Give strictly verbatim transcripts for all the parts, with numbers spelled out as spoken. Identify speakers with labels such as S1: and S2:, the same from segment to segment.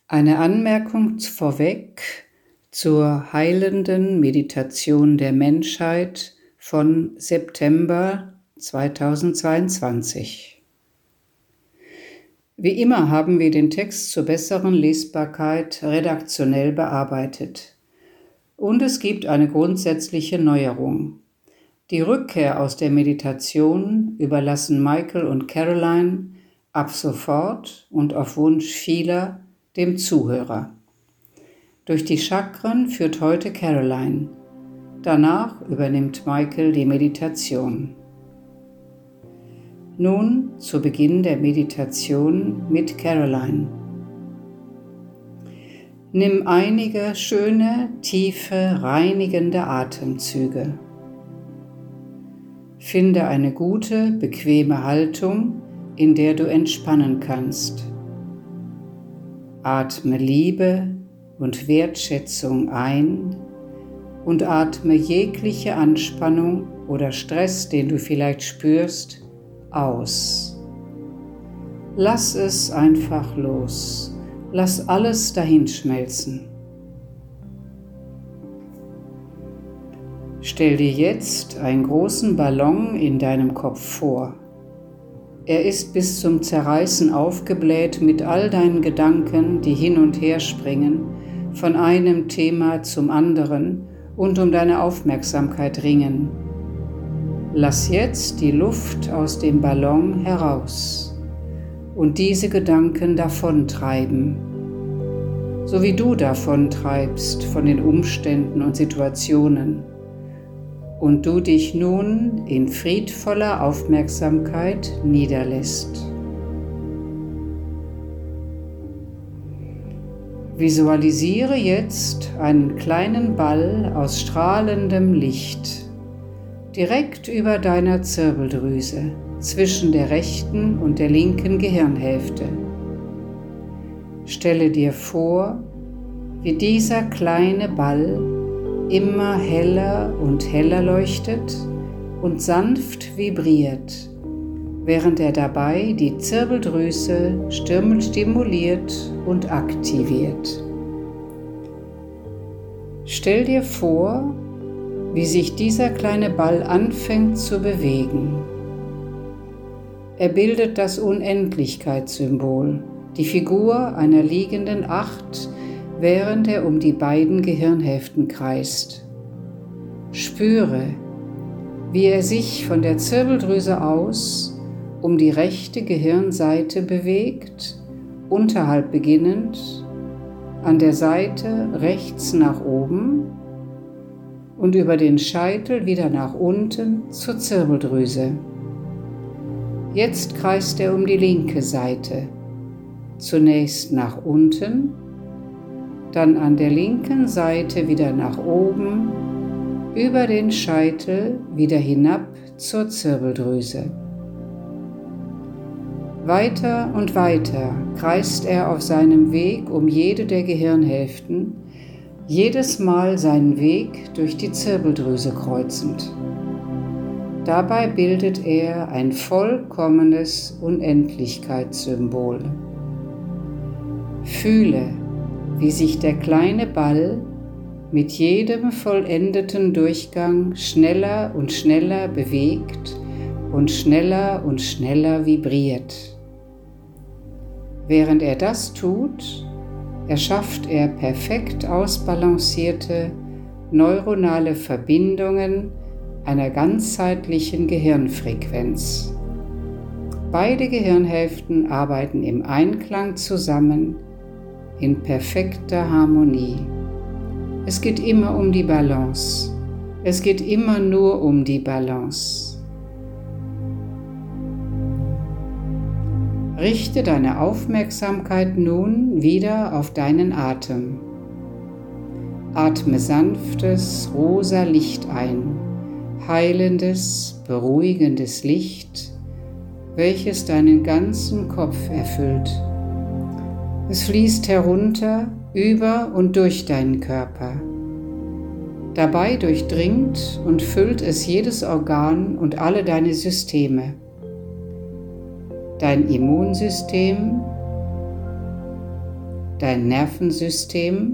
S1: Eine Anmerkung vorweg zur heilenden Meditation der Menschheit von September zweitausendzweiundzwanzig. Wie immer haben wir den Text zur besseren Lesbarkeit redaktionell bearbeitet. Und es gibt eine grundsätzliche Neuerung. Die Rückkehr aus der Meditation überlassen Michael und Caroline ab sofort und auf Wunsch vieler dem Zuhörer. Durch die Chakren führt heute Caroline. Danach übernimmt Michael die Meditation. Nun zu Beginn der Meditation mit Caroline. Nimm einige schöne, tiefe, reinigende Atemzüge. Finde eine gute, bequeme Haltung, in der du entspannen kannst. Atme Liebe und Wertschätzung ein und atme jegliche Anspannung oder Stress, den du vielleicht spürst, aus. Lass es einfach los. Lass alles dahinschmelzen. Stell dir jetzt einen großen Ballon in deinem Kopf vor. Er ist bis zum Zerreißen aufgebläht mit all deinen Gedanken, die hin und her springen, von einem Thema zum anderen und um deine Aufmerksamkeit ringen. Lass jetzt die Luft aus dem Ballon heraus und diese Gedanken davontreiben, so wie du davontreibst von den Umständen und Situationen. Und du dich nun in friedvoller Aufmerksamkeit niederlässt. Visualisiere jetzt einen kleinen Ball aus strahlendem Licht direkt über deiner Zirbeldrüse zwischen der rechten und der linken Gehirnhälfte. Stelle dir vor, wie dieser kleine Ball immer heller und heller leuchtet und sanft vibriert, während er dabei die Zirbeldrüse stimuliert und aktiviert. Stell dir vor, wie sich dieser kleine Ball anfängt zu bewegen. Er bildet das Unendlichkeitssymbol, die Figur einer liegenden Acht, während er um die beiden Gehirnhälften kreist. Spüre, wie er sich von der Zirbeldrüse aus um die rechte Gehirnseite bewegt, unterhalb beginnend, an der Seite rechts nach oben und über den Scheitel wieder nach unten zur Zirbeldrüse. Jetzt kreist er um die linke Seite, zunächst nach unten, dann an der linken Seite wieder nach oben, über den Scheitel wieder hinab zur Zirbeldrüse. Weiter und weiter kreist er auf seinem Weg um jede der Gehirnhälften, jedes Mal seinen Weg durch die Zirbeldrüse kreuzend. Dabei bildet er ein vollkommenes Unendlichkeitssymbol. Fühle, wie sich der kleine Ball mit jedem vollendeten Durchgang schneller und schneller bewegt und schneller und schneller vibriert. Während er das tut, erschafft er perfekt ausbalancierte neuronale Verbindungen einer ganzheitlichen Gehirnfrequenz. Beide Gehirnhälften arbeiten im Einklang zusammen, in perfekter Harmonie. Es geht immer um die Balance. Es geht immer nur um die Balance. Richte deine Aufmerksamkeit nun wieder auf deinen Atem. Atme sanftes, rosa Licht ein, heilendes, beruhigendes Licht, welches deinen ganzen Kopf erfüllt. Es fließt herunter, über und durch deinen Körper. Dabei durchdringt und füllt es jedes Organ und alle deine Systeme. Dein Immunsystem, dein Nervensystem.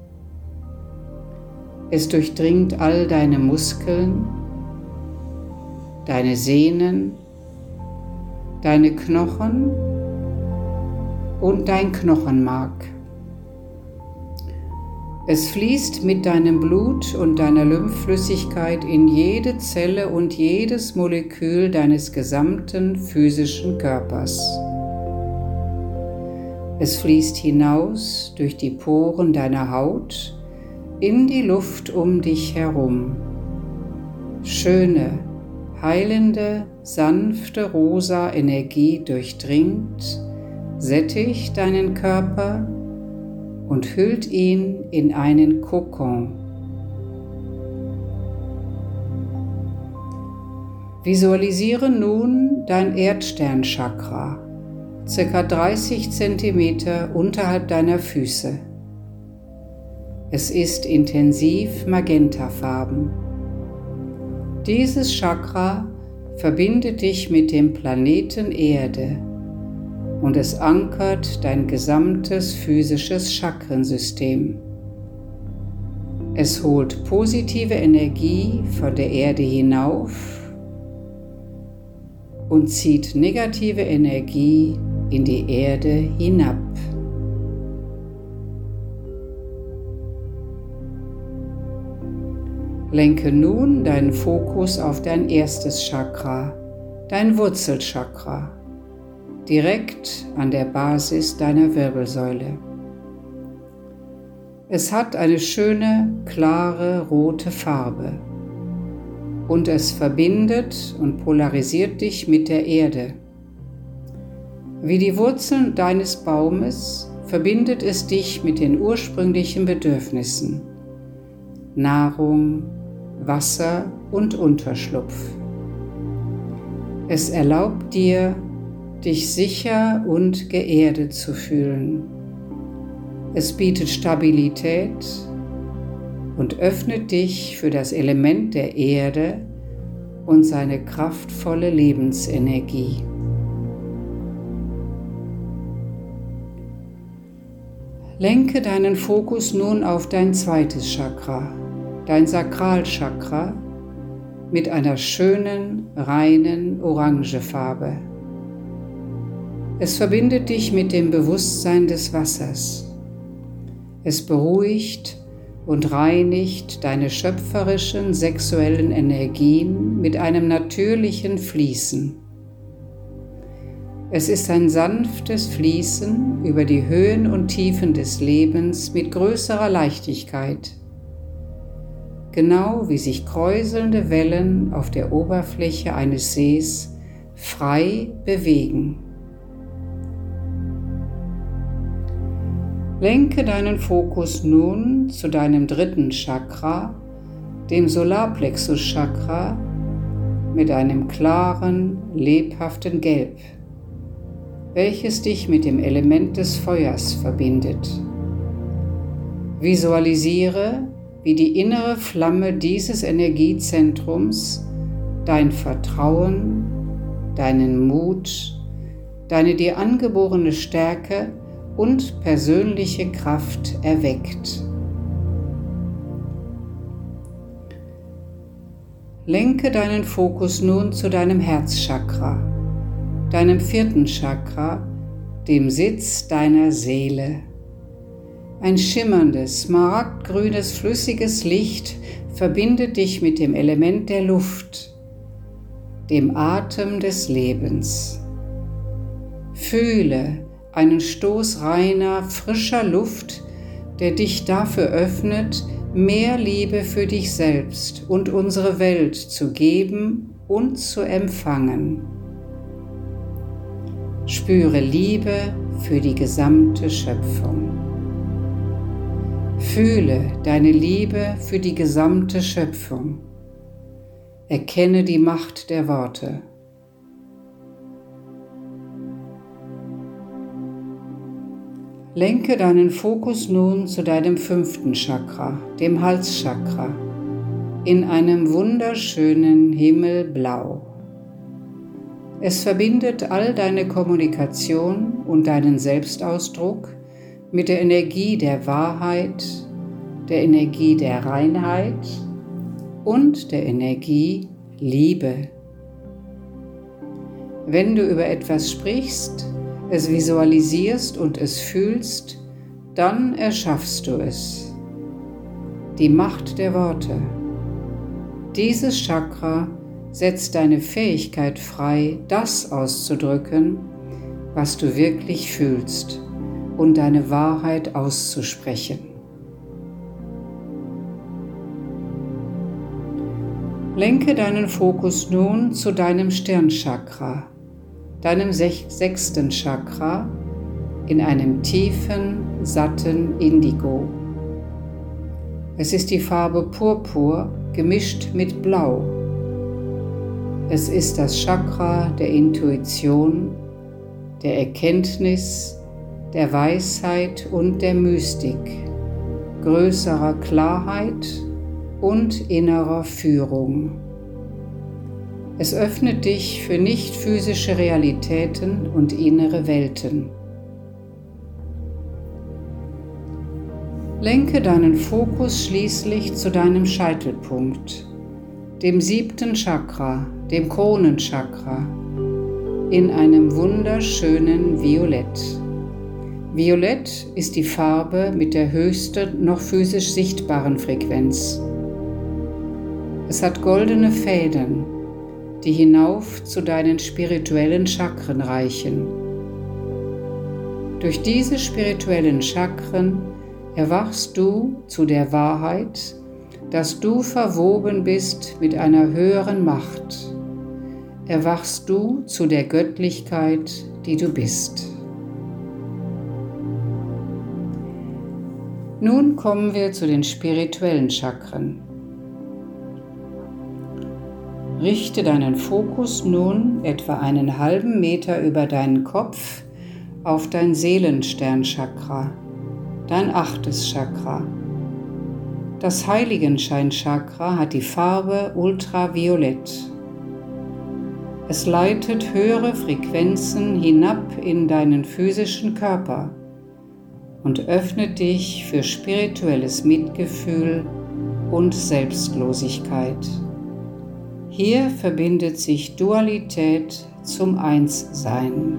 S1: Es durchdringt all deine Muskeln, deine Sehnen, deine Knochen und dein Knochenmark. Es fließt mit deinem Blut und deiner Lymphflüssigkeit in jede Zelle und jedes Molekül deines gesamten physischen Körpers. Es fließt hinaus durch die Poren deiner Haut in die Luft um dich herum. Schöne, heilende, sanfte rosa Energie durchdringt, sättigt deinen Körper und hüllt ihn in einen Kokon. Visualisiere nun dein Erdsternchakra, circa dreißig Zentimeter unterhalb deiner Füße. Es ist intensiv magentafarben. Dieses Chakra verbindet dich mit dem Planeten Erde und es ankert dein gesamtes physisches Chakrensystem. Es holt positive Energie von der Erde hinauf und zieht negative Energie in die Erde hinab. Lenke nun deinen Fokus auf dein erstes Chakra, dein Wurzelchakra, direkt an der Basis deiner Wirbelsäule. Es hat eine schöne, klare, rote Farbe und es verbindet und polarisiert dich mit der Erde. Wie die Wurzeln deines Baumes verbindet es dich mit den ursprünglichen Bedürfnissen: Nahrung, Wasser und Unterschlupf. Es erlaubt dir, dich sicher und geerdet zu fühlen. Es bietet Stabilität und öffnet dich für das Element der Erde und seine kraftvolle Lebensenergie. Lenke deinen Fokus nun auf dein zweites Chakra, dein Sakralchakra, mit einer schönen, reinen Orangefarbe. Es verbindet dich mit dem Bewusstsein des Wassers. Es beruhigt und reinigt deine schöpferischen sexuellen Energien mit einem natürlichen Fließen. Es ist ein sanftes Fließen über die Höhen und Tiefen des Lebens mit größerer Leichtigkeit, genau wie sich kräuselnde Wellen auf der Oberfläche eines Sees frei bewegen. Lenke deinen Fokus nun zu deinem dritten Chakra, dem Solarplexus-Chakra, mit einem klaren, lebhaften Gelb, welches dich mit dem Element des Feuers verbindet. Visualisiere, wie die innere Flamme dieses Energiezentrums dein Vertrauen, deinen Mut, deine dir angeborene Stärke und persönliche Kraft erweckt. Lenke deinen Fokus nun zu deinem Herzchakra, deinem vierten Chakra, dem Sitz deiner Seele. Ein schimmerndes, smaragdgrünes, flüssiges Licht verbindet dich mit dem Element der Luft, dem Atem des Lebens. Fühle einen Stoß reiner, frischer Luft, der dich dafür öffnet, mehr Liebe für dich selbst und unsere Welt zu geben und zu empfangen. Spüre Liebe für die gesamte Schöpfung. Fühle deine Liebe für die gesamte Schöpfung. Erkenne die Macht der Worte. Lenke deinen Fokus nun zu deinem fünften Chakra, dem Halschakra, in einem wunderschönen Himmelblau. Es verbindet all deine Kommunikation und deinen Selbstausdruck mit der Energie der Wahrheit, der Energie der Reinheit und der Energie Liebe. Wenn du über etwas sprichst, es visualisierst und es fühlst, dann erschaffst du es. Die Macht der Worte. Dieses Chakra setzt deine Fähigkeit frei, das auszudrücken, was du wirklich fühlst und deine Wahrheit auszusprechen. Lenke deinen Fokus nun zu deinem Stirnchakra, deinem sechsten Chakra, in einem tiefen, satten Indigo. Es ist die Farbe Purpur gemischt mit Blau. Es ist das Chakra der Intuition, der Erkenntnis, der Weisheit und der Mystik, größerer Klarheit und innerer Führung. Es öffnet dich für nicht-physische Realitäten und innere Welten. Lenke deinen Fokus schließlich zu deinem Scheitelpunkt, dem siebten Chakra, dem Kronenchakra, in einem wunderschönen Violett. Violett ist die Farbe mit der höchsten noch physisch sichtbaren Frequenz. Es hat goldene Fäden, die hinauf zu deinen spirituellen Chakren reichen. Durch diese spirituellen Chakren erwachst du zu der Wahrheit, dass du verwoben bist mit einer höheren Macht. Erwachst du zu der Göttlichkeit, die du bist. Nun kommen wir zu den spirituellen Chakren. Richte deinen Fokus nun etwa einen halben Meter über deinen Kopf auf dein Seelensternchakra, dein achtes Chakra. Das Heiligenschein-Chakra hat die Farbe Ultraviolett. Es leitet höhere Frequenzen hinab in deinen physischen Körper und öffnet dich für spirituelles Mitgefühl und Selbstlosigkeit. Hier verbindet sich Dualität zum Einssein.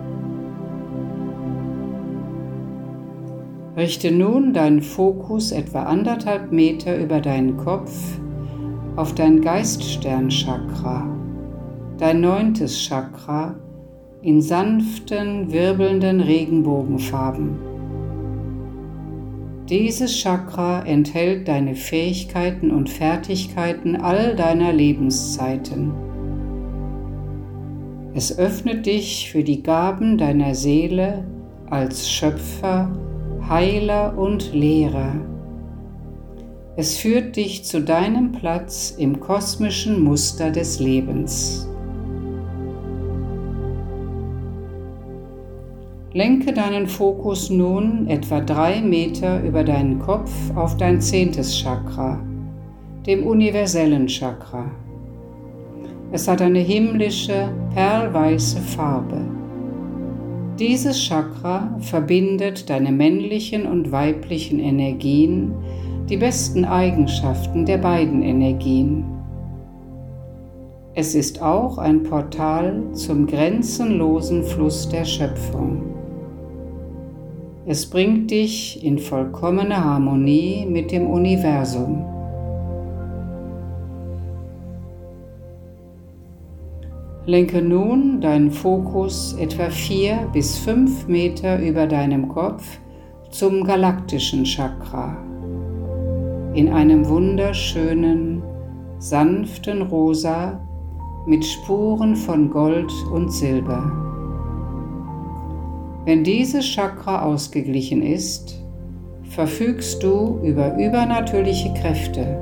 S1: Richte nun deinen Fokus etwa anderthalb Meter über deinen Kopf auf dein Geiststernchakra, dein neuntes Chakra in sanften, wirbelnden Regenbogenfarben. Dieses Chakra enthält deine Fähigkeiten und Fertigkeiten all deiner Lebenszeiten. Es öffnet dich für die Gaben deiner Seele als Schöpfer, Heiler und Lehrer. Es führt dich zu deinem Platz im kosmischen Muster des Lebens. Lenke deinen Fokus nun etwa drei Meter über deinen Kopf auf dein zehntes Chakra, dem universellen Chakra. Es hat eine himmlische, perlweiße Farbe. Dieses Chakra verbindet deine männlichen und weiblichen Energien, die besten Eigenschaften der beiden Energien. Es ist auch ein Portal zum grenzenlosen Fluss der Schöpfung. Es bringt dich in vollkommene Harmonie mit dem Universum. Lenke nun deinen Fokus etwa vier bis fünf Meter über deinem Kopf zum galaktischen Chakra, in einem wunderschönen, sanften Rosa mit Spuren von Gold und Silber. Wenn dieses Chakra ausgeglichen ist, verfügst du über übernatürliche Kräfte.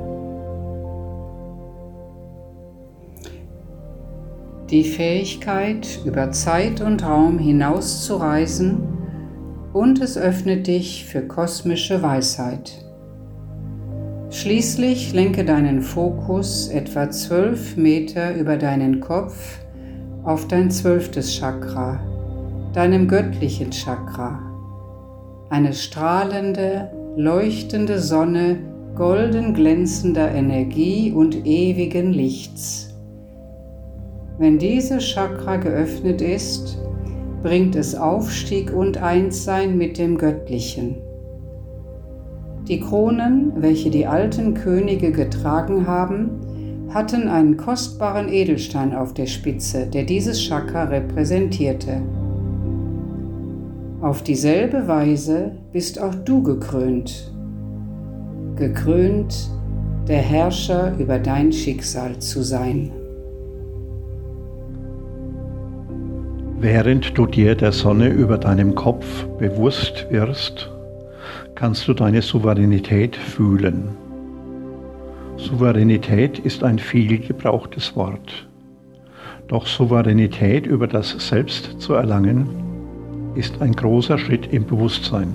S1: Die Fähigkeit, über Zeit und Raum hinaus zu reisen, und es öffnet dich für kosmische Weisheit. Schließlich lenke deinen Fokus etwa zwölf Meter über deinen Kopf auf dein zwölftes Chakra, deinem göttlichen Chakra, eine strahlende, leuchtende Sonne golden glänzender Energie und ewigen Lichts. Wenn diese Chakra geöffnet ist, bringt es Aufstieg und Einssein mit dem Göttlichen. Die Kronen, welche die alten Könige getragen haben, hatten einen kostbaren Edelstein auf der Spitze, der dieses Chakra repräsentierte. Auf dieselbe Weise bist auch du gekrönt. Gekrönt, der Herrscher über dein Schicksal zu sein.
S2: Während du dir der Sonne über deinem Kopf bewusst wirst, kannst du deine Souveränität fühlen. Souveränität ist ein viel gebrauchtes Wort. Doch Souveränität über das Selbst zu erlangen, ist ein großer Schritt im Bewusstsein.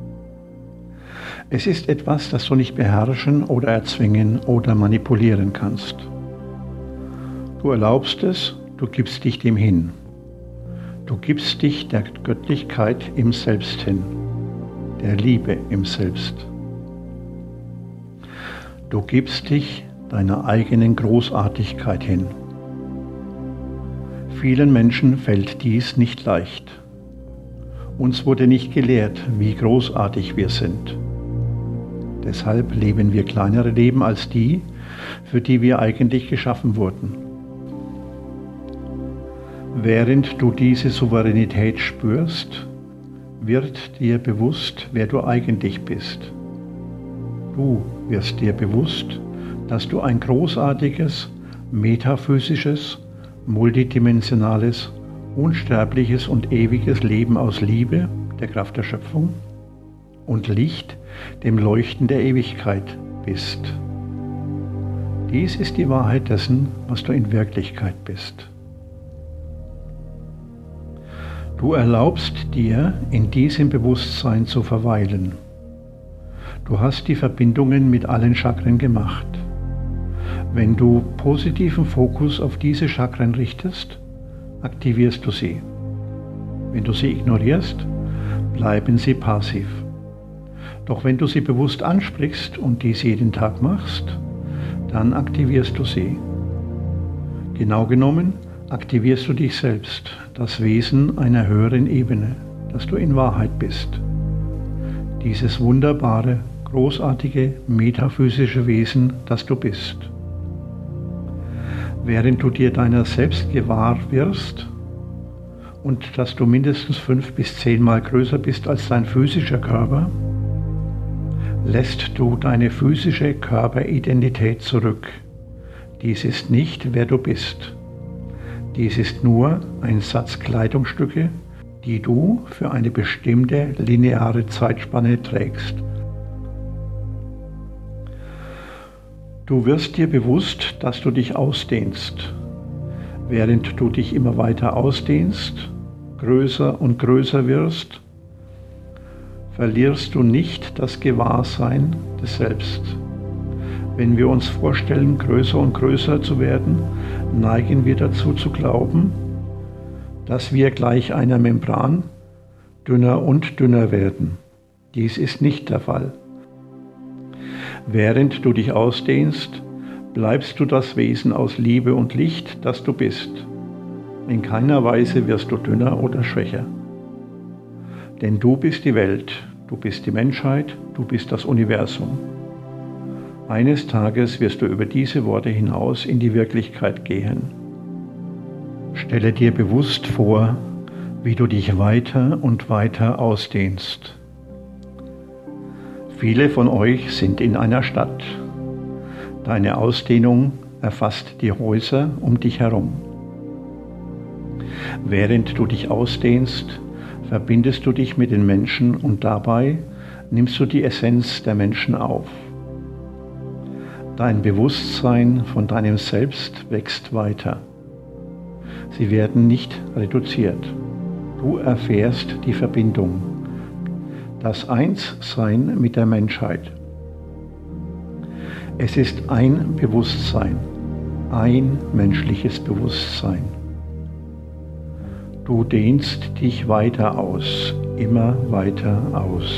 S2: Es ist etwas, das du nicht beherrschen oder erzwingen oder manipulieren kannst. Du erlaubst es, du gibst dich dem hin. Du gibst dich der Göttlichkeit im Selbst hin, der Liebe im Selbst. Du gibst dich deiner eigenen Großartigkeit hin. Vielen Menschen fällt dies nicht leicht. Uns wurde nicht gelehrt, wie großartig wir sind. Deshalb leben wir kleinere Leben als die, für die wir eigentlich geschaffen wurden. Während du diese Souveränität spürst, wird dir bewusst, wer du eigentlich bist. Du wirst dir bewusst, dass du ein großartiges, metaphysisches, multidimensionales, unsterbliches und ewiges Leben aus Liebe, der Kraft der Schöpfung, und Licht, dem Leuchten der Ewigkeit bist. Dies ist die Wahrheit dessen, was du in Wirklichkeit bist. Du erlaubst dir, in diesem Bewusstsein zu verweilen. Du hast die Verbindungen mit allen Chakren gemacht. Wenn du positiven Fokus auf diese Chakren richtest, aktivierst du sie. Wenn du sie ignorierst, bleiben sie passiv. Doch wenn du sie bewusst ansprichst und dies jeden Tag machst, dann aktivierst du sie. Genau genommen aktivierst du dich selbst, das Wesen einer höheren Ebene, das du in Wahrheit bist. Dieses wunderbare, großartige, metaphysische Wesen, das du bist. Während du dir deiner selbst gewahr wirst und dass du mindestens fünf bis zehnmal größer bist als dein physischer Körper, lässt du deine physische Körperidentität zurück. Dies ist nicht, wer du bist. Dies ist nur ein Satz Kleidungsstücke, die du für eine bestimmte lineare Zeitspanne trägst. Du wirst dir bewusst, dass du dich ausdehnst. Während du dich immer weiter ausdehnst, größer und größer wirst, verlierst du nicht das Gewahrsein des Selbst. Wenn wir uns vorstellen, größer und größer zu werden, neigen wir dazu zu glauben, dass wir gleich einer Membran dünner und dünner werden. Dies ist nicht der Fall. Während du dich ausdehnst, bleibst du das Wesen aus Liebe und Licht, das du bist. In keiner Weise wirst du dünner oder schwächer. Denn du bist die Welt, du bist die Menschheit, du bist das Universum. Eines Tages wirst du über diese Worte hinaus in die Wirklichkeit gehen. Stelle dir bewusst vor, wie du dich weiter und weiter ausdehnst. Viele von euch sind in einer Stadt. Deine Ausdehnung erfasst die Häuser um dich herum. Während du dich ausdehnst, verbindest du dich mit den Menschen und dabei nimmst du die Essenz der Menschen auf. Dein Bewusstsein von deinem Selbst wächst weiter. Sie werden nicht reduziert. Du erfährst die Verbindung, das Einssein mit der Menschheit. Es ist ein Bewusstsein, ein menschliches Bewusstsein. Du dehnst dich weiter aus, immer weiter aus.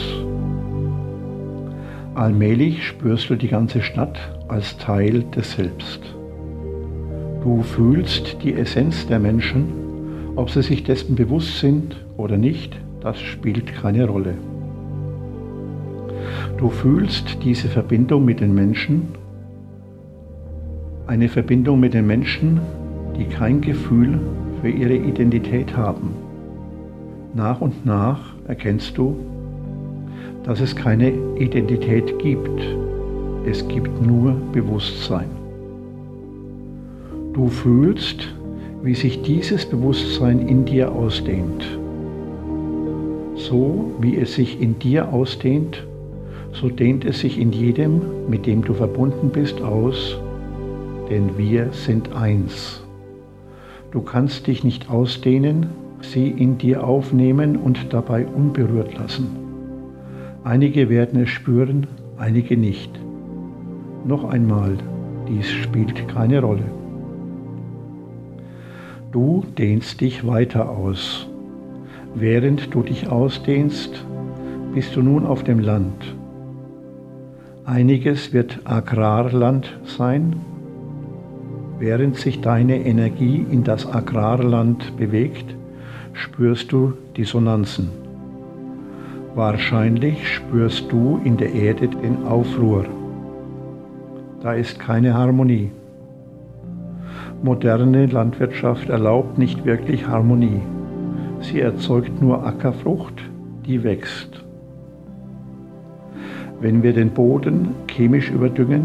S2: Allmählich spürst du die ganze Stadt als Teil des Selbst. Du fühlst die Essenz der Menschen, ob sie sich dessen bewusst sind oder nicht, das spielt keine Rolle. Du fühlst diese Verbindung mit den Menschen, eine Verbindung mit den Menschen, die kein Gefühl für ihre Identität haben. Nach und nach erkennst du, dass es keine Identität gibt. Es gibt nur Bewusstsein. Du fühlst, wie sich dieses Bewusstsein in dir ausdehnt. So wie es sich in dir ausdehnt, so dehnt es sich in jedem, mit dem du verbunden bist, aus, denn wir sind eins. Du kannst dich nicht ausdehnen, sie in dir aufnehmen und dabei unberührt lassen. Einige werden es spüren, einige nicht. Noch einmal, dies spielt keine Rolle. Du dehnst dich weiter aus. Während du dich ausdehnst, bist du nun auf dem Land. Einiges wird Agrarland sein. Während sich deine Energie in das Agrarland bewegt, spürst du Dissonanzen. Wahrscheinlich spürst du in der Erde den Aufruhr. Da ist keine Harmonie. Moderne Landwirtschaft erlaubt nicht wirklich Harmonie. Sie erzeugt nur Ackerfrucht, die wächst. Wenn wir den Boden chemisch überdüngen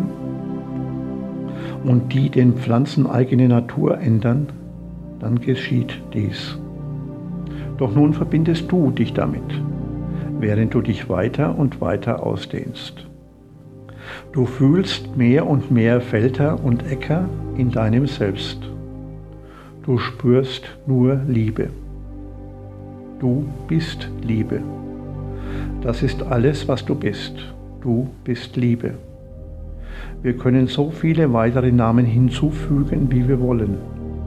S2: und die den Pflanzen eigene Natur ändern, dann geschieht dies. Doch nun verbindest du dich damit, während du dich weiter und weiter ausdehnst. Du fühlst mehr und mehr Felder und Äcker in deinem Selbst. Du spürst nur Liebe. Du bist Liebe. Das ist alles, was du bist. Du bist Liebe. Wir können so viele weitere Namen hinzufügen, wie wir wollen.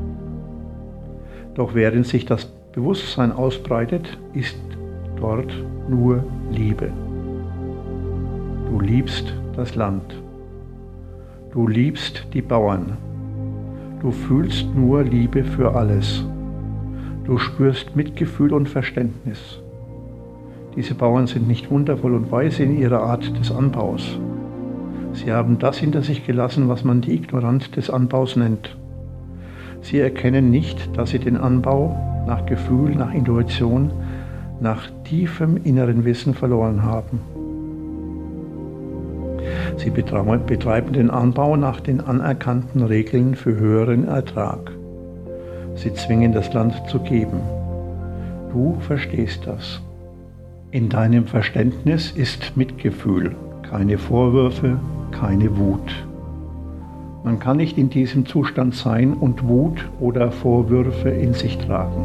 S2: Doch während sich das Bewusstsein ausbreitet, ist dort nur Liebe. Du liebst das Land. Du liebst die Bauern. Du fühlst nur Liebe für alles. Du spürst Mitgefühl und Verständnis. Diese Bauern sind nicht wundervoll und weise in ihrer Art des Anbaus. Sie haben das hinter sich gelassen, was man die Ignoranz des Anbaus nennt. Sie erkennen nicht, dass sie den Anbau nach Gefühl, nach Intuition, nach tiefem inneren Wissen verloren haben. Sie betreiben den Anbau nach den anerkannten Regeln für höheren Ertrag. Sie zwingen das Land zu geben. Du verstehst das. In deinem Verständnis ist Mitgefühl, keine Vorwürfe, keine Wut. Man kann nicht in diesem Zustand sein und Wut oder Vorwürfe in sich tragen.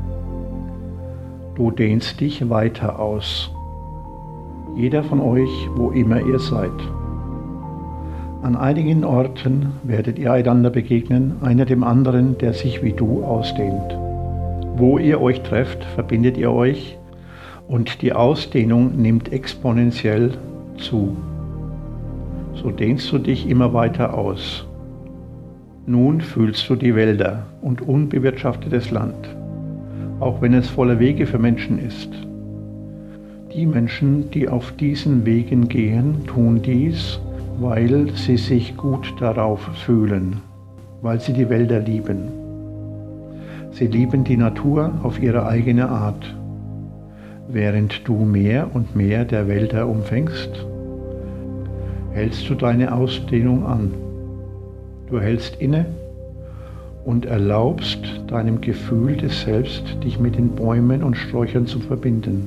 S2: Du dehnst dich weiter aus. Jeder von euch, wo immer ihr seid. An einigen Orten werdet ihr einander begegnen, einer dem anderen, der sich wie du ausdehnt. Wo ihr euch trefft, verbindet ihr euch und die Ausdehnung nimmt exponentiell zu. So dehnst du dich immer weiter aus. Nun fühlst du die Wälder und unbewirtschaftetes Land, auch wenn es voller Wege für Menschen ist. Die Menschen, die auf diesen Wegen gehen, tun dies, weil sie sich gut darauf fühlen, weil sie die Wälder lieben. Sie lieben die Natur auf ihre eigene Art. Während du mehr und mehr der Wälder umfängst, hältst du deine Ausdehnung an. Du hältst inne und erlaubst deinem Gefühl des Selbst, dich mit den Bäumen und Sträuchern zu verbinden.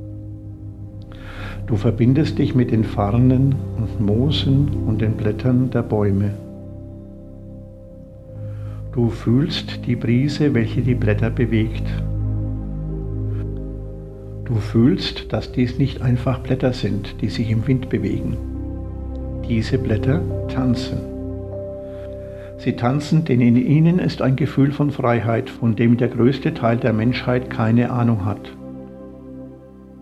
S2: Du verbindest dich mit den Farnen und Moosen und den Blättern der Bäume. Du fühlst die Brise, welche die Blätter bewegt. Du fühlst, dass dies nicht einfach Blätter sind, die sich im Wind bewegen. Diese Blätter tanzen. Sie tanzen, denn in ihnen ist ein Gefühl von Freiheit, von dem der größte Teil der Menschheit keine Ahnung hat.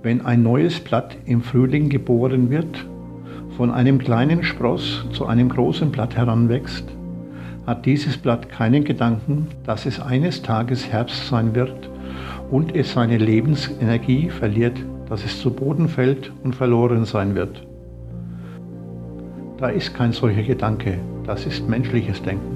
S2: Wenn ein neues Blatt im Frühling geboren wird, von einem kleinen Spross zu einem großen Blatt heranwächst, hat dieses Blatt keinen Gedanken, dass es eines Tages Herbst sein wird und es seine Lebensenergie verliert, dass es zu Boden fällt und verloren sein wird. Da ist kein solcher Gedanke, das ist menschliches Denken.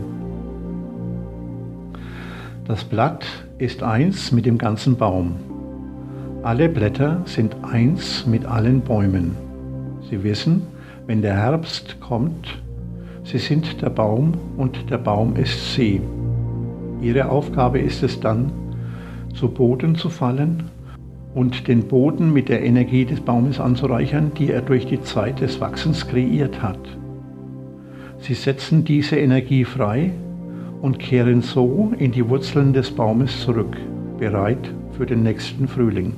S2: Das Blatt ist eins mit dem ganzen Baum. Alle Blätter sind eins mit allen Bäumen. Sie wissen, wenn der Herbst kommt, sie sind der Baum und der Baum ist sie. Ihre Aufgabe ist es dann, zu Boden zu fallen und den Boden mit der Energie des Baumes anzureichern, die er durch die Zeit des Wachsens kreiert hat. Sie setzen diese Energie frei und kehren so in die Wurzeln des Baumes zurück, bereit für den nächsten Frühling.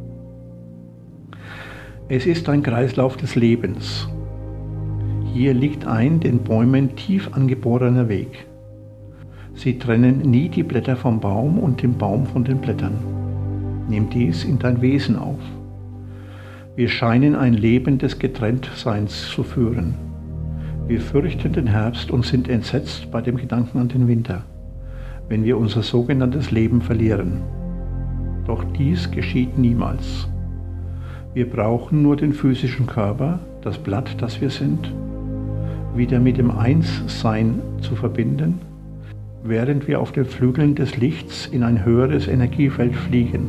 S2: Es ist ein Kreislauf des Lebens. Hier liegt ein den Bäumen tief angeborener Weg. Sie trennen nie die Blätter vom Baum und den Baum von den Blättern. Nimm dies in dein Wesen auf. Wir scheinen ein Leben des Getrenntseins zu führen. Wir fürchten den Herbst und sind entsetzt bei dem Gedanken an den Winter, wenn wir unser sogenanntes Leben verlieren. Doch dies geschieht niemals. Wir brauchen nur den physischen Körper, das Blatt, das wir sind, wieder mit dem Einssein zu verbinden, während wir auf den Flügeln des Lichts in ein höheres Energiefeld fliegen.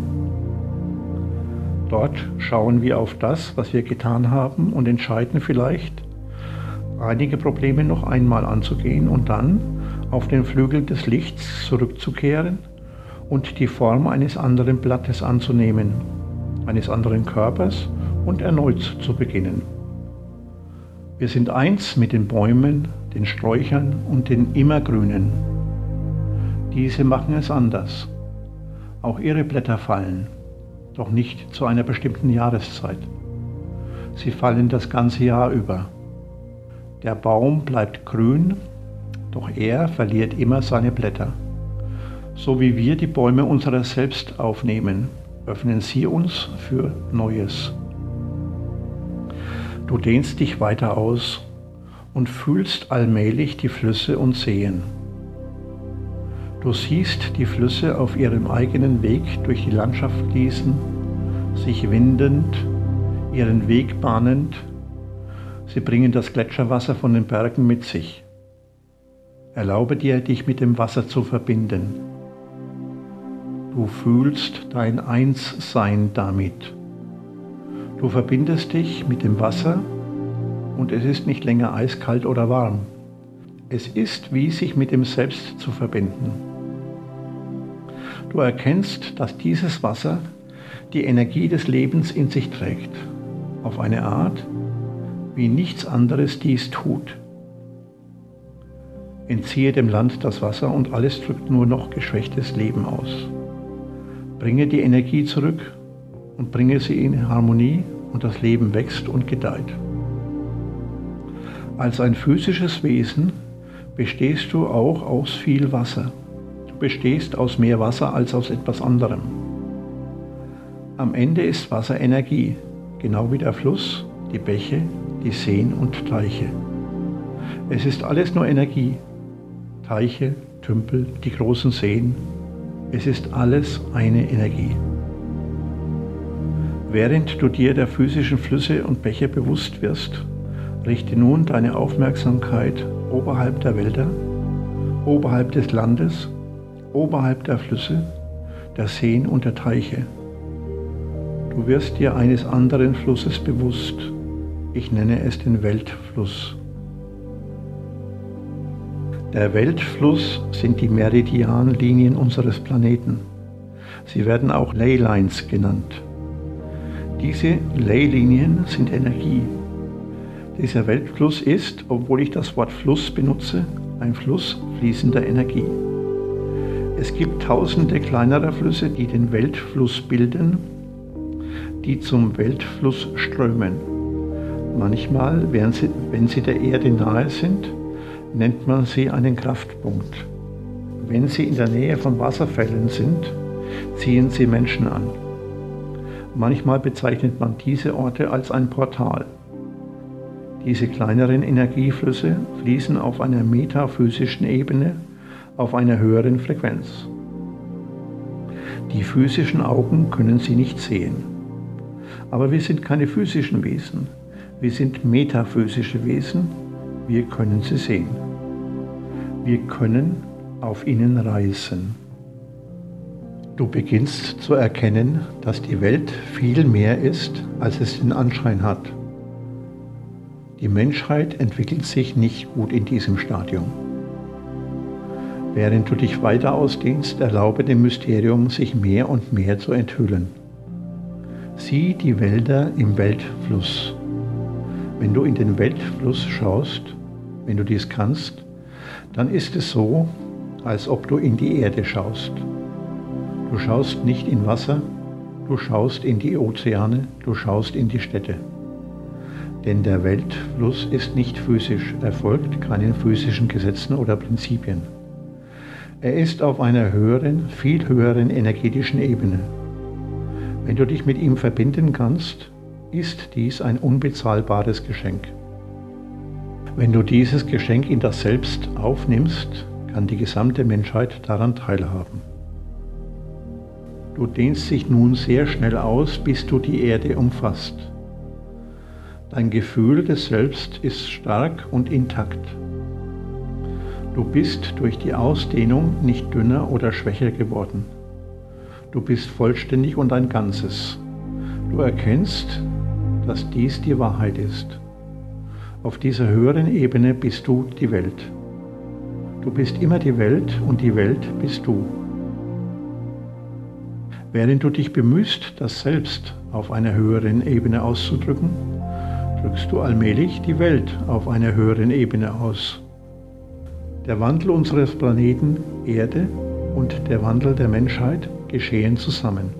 S2: Dort schauen wir auf das, was wir getan haben und entscheiden vielleicht, einige Probleme noch einmal anzugehen und dann auf den Flügel des Lichts zurückzukehren und die Form eines anderen Blattes anzunehmen, eines anderen Körpers und erneut zu beginnen. Wir sind eins mit den Bäumen, den Sträuchern und den Immergrünen. Diese machen es anders. Auch ihre Blätter fallen, doch nicht zu einer bestimmten Jahreszeit. Sie fallen das ganze Jahr über. Der Baum bleibt grün, doch er verliert immer seine Blätter. So wie wir die Bäume unserer selbst aufnehmen, öffnen sie uns für Neues. Du dehnst dich weiter aus und fühlst allmählich die Flüsse und Seen. Du siehst die Flüsse auf ihrem eigenen Weg durch die Landschaft fließen, sich windend, ihren Weg bahnend. Sie bringen das Gletscherwasser von den Bergen mit sich. Erlaube dir, dich mit dem Wasser zu verbinden. Du fühlst dein Einssein damit. Du verbindest dich mit dem Wasser und es ist nicht länger eiskalt oder warm. Es ist wie sich mit dem Selbst zu verbinden. Du erkennst, dass dieses Wasser die Energie des Lebens in sich trägt, auf eine Art, wie nichts anderes dies tut. Entziehe dem Land das Wasser und alles drückt nur noch geschwächtes Leben aus. Bringe die Energie zurück und bringe sie in Harmonie und das Leben wächst und gedeiht. Als ein physisches Wesen bestehst du auch aus viel Wasser. Du bestehst aus mehr Wasser als aus etwas anderem. Am Ende ist Wasser Energie, genau wie der Fluss, die Bäche, die Seen und Teiche. Es ist alles nur Energie. Teiche, Tümpel, die großen Seen. Es ist alles eine Energie. Während du dir der physischen Flüsse und Bäche bewusst wirst, richte nun deine Aufmerksamkeit oberhalb der Wälder, oberhalb des Landes, oberhalb der Flüsse, der Seen und der Teiche. Du wirst dir eines anderen Flusses bewusst. Ich nenne es den Weltfluss. Der Weltfluss sind die Meridianlinien unseres Planeten. Sie werden auch Leylines genannt. Diese Leylinien sind Energie. Dieser Weltfluss ist, obwohl ich das Wort Fluss benutze, ein Fluss fließender Energie. Es gibt tausende kleinerer Flüsse, die den Weltfluss bilden, die zum Weltfluss strömen. Manchmal, wenn sie, wenn sie der Erde nahe sind, nennt man sie einen Kraftpunkt. Wenn sie in der Nähe von Wasserfällen sind, ziehen sie Menschen an. Manchmal bezeichnet man diese Orte als ein Portal. Diese kleineren Energieflüsse fließen auf einer metaphysischen Ebene, auf einer höheren Frequenz. Die physischen Augen können sie nicht sehen. Aber wir sind keine physischen Wesen. Wir sind metaphysische Wesen. Wir können sie sehen. Wir können auf ihnen reisen. Du beginnst zu erkennen, dass die Welt viel mehr ist, als es den Anschein hat. Die Menschheit entwickelt sich nicht gut in diesem Stadium. Während du dich weiter ausdehnst, erlaube dem Mysterium, sich mehr und mehr zu enthüllen. Sieh die Wälder im Weltfluss. Wenn du in den Weltfluss schaust, wenn du dies kannst, dann ist es so, als ob du in die Erde schaust. Du schaust nicht in Wasser, du schaust in die Ozeane, du schaust in die Städte. Denn der Weltfluss ist nicht physisch, er folgt keinen physischen Gesetzen oder Prinzipien. Er ist auf einer höheren, viel höheren energetischen Ebene. Wenn du dich mit ihm verbinden kannst, ist dies ein unbezahlbares Geschenk. Wenn du dieses Geschenk in das Selbst aufnimmst, kann die gesamte Menschheit daran teilhaben. Du dehnst dich nun sehr schnell aus, bis du die Erde umfasst. Dein Gefühl des Selbst ist stark und intakt. Du bist durch die Ausdehnung nicht dünner oder schwächer geworden. Du bist vollständig und ein Ganzes. Du erkennst, dass dies die Wahrheit ist. Auf dieser höheren Ebene bist du die Welt. Du bist immer die Welt und die Welt bist du. Während du dich bemühst, das Selbst auf einer höheren Ebene auszudrücken, drückst du allmählich die Welt auf einer höheren Ebene aus. Der Wandel unseres Planeten Erde und der Wandel der Menschheit geschehen zusammen.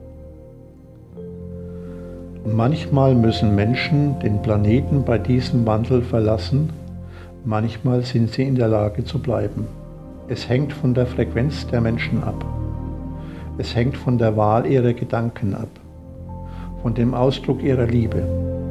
S2: Manchmal müssen Menschen den Planeten bei diesem Wandel verlassen, manchmal sind sie in der Lage zu bleiben. Es hängt von der Frequenz der Menschen ab. Es hängt von der Wahl ihrer Gedanken ab, von dem Ausdruck ihrer Liebe.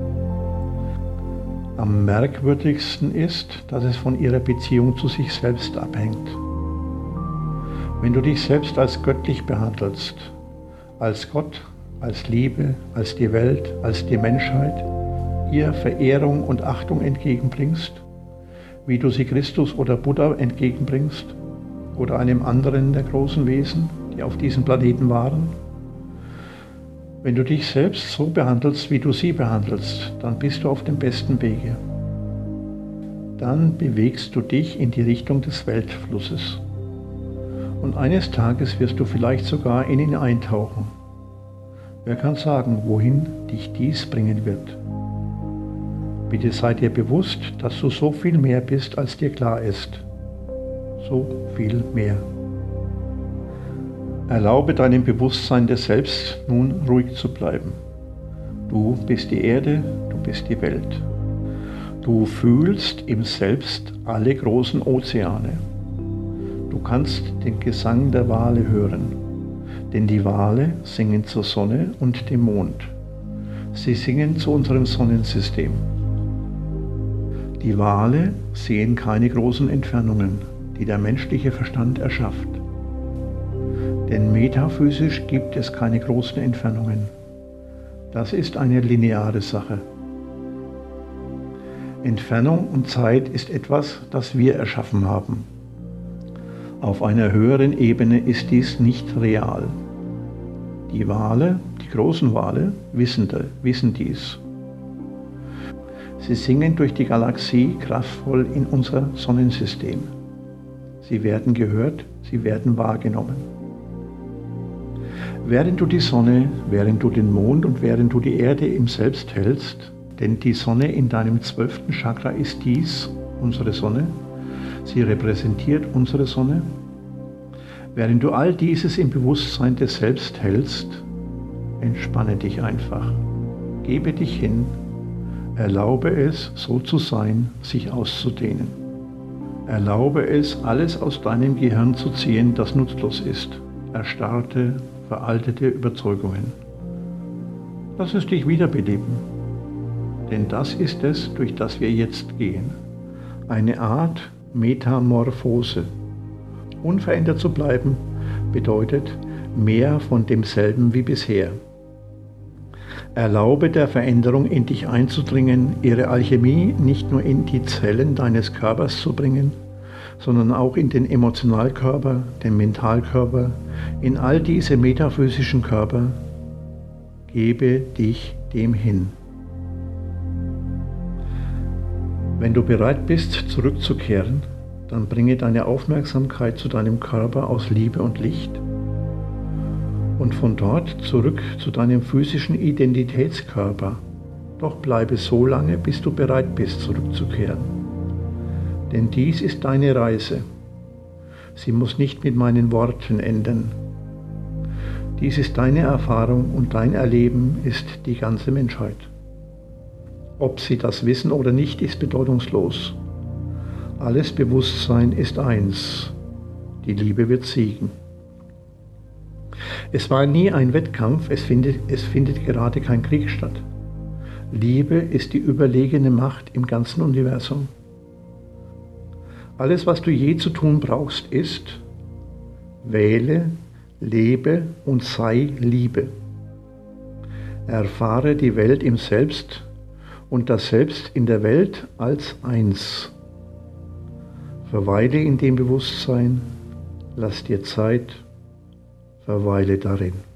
S2: Am merkwürdigsten ist, dass es von ihrer Beziehung zu sich selbst abhängt. Wenn du dich selbst als göttlich behandelst, als Gott, als Liebe, als die Welt, als die Menschheit, ihr Verehrung und Achtung entgegenbringst, wie du sie Christus oder Buddha entgegenbringst oder einem anderen der großen Wesen, die auf diesem Planeten waren. Wenn du dich selbst so behandelst, wie du sie behandelst, dann bist du auf dem besten Wege. Dann bewegst du dich in die Richtung des Weltflusses. Und eines Tages wirst du vielleicht sogar in ihn eintauchen. Wer kann sagen, wohin dich dies bringen wird? Bitte sei dir bewusst, dass du so viel mehr bist, als dir klar ist. So viel mehr. Erlaube deinem Bewusstsein des Selbst nun ruhig zu bleiben. Du bist die Erde, du bist die Welt. Du fühlst im Selbst alle großen Ozeane. Du kannst den Gesang der Wale hören, denn die Wale singen zur Sonne und dem Mond. Sie singen zu unserem Sonnensystem. Die Wale sehen keine großen Entfernungen, die der menschliche Verstand erschafft. Denn metaphysisch gibt es keine großen Entfernungen. Das ist eine lineare Sache. Entfernung und Zeit ist etwas, das wir erschaffen haben. Auf einer höheren Ebene ist dies nicht real. Die Wale, die großen Wale, wissen, wissen dies. Sie singen durch die Galaxie kraftvoll in unser Sonnensystem. Sie werden gehört, sie werden wahrgenommen. Während du die Sonne, während du den Mond und während du die Erde im Selbst hältst, denn die Sonne in deinem zwölften Chakra ist dies, unsere Sonne, sie repräsentiert unsere Sonne. Während du all dieses im Bewusstsein des Selbst hältst, entspanne dich einfach, gebe dich hin, erlaube es, so zu sein, sich auszudehnen. Erlaube es, alles aus deinem Gehirn zu ziehen, das nutzlos ist, erstarrte, veraltete Überzeugungen. Lass es dich wiederbeleben. Denn das ist es, durch das wir jetzt gehen. Eine Art Metamorphose. Unverändert zu bleiben bedeutet mehr von demselben wie bisher. Erlaube der Veränderung in dich einzudringen, ihre Alchemie nicht nur in die Zellen deines Körpers zu bringen, sondern auch in den Emotionalkörper, den Mentalkörper, in all diese metaphysischen Körper. Gebe dich dem hin. Wenn du bereit bist, zurückzukehren, dann bringe deine Aufmerksamkeit zu deinem Körper aus Liebe und Licht und von dort zurück zu deinem physischen Identitätskörper. Doch bleibe so lange, bis du bereit bist, zurückzukehren. Denn dies ist deine Reise. Sie muss nicht mit meinen Worten enden. Dies ist deine Erfahrung und dein Erleben ist die ganze Menschheit. Ob sie das wissen oder nicht, ist bedeutungslos. Alles Bewusstsein ist eins. Die Liebe wird siegen. Es war nie ein Wettkampf, es findet, es findet gerade kein Krieg statt. Liebe ist die überlegene Macht im ganzen Universum. Alles, was du je zu tun brauchst, ist: wähle, lebe und sei Liebe. Erfahre die Welt im Selbst und das Selbst in der Welt als eins. Verweile in dem Bewusstsein, lass dir Zeit, verweile darin.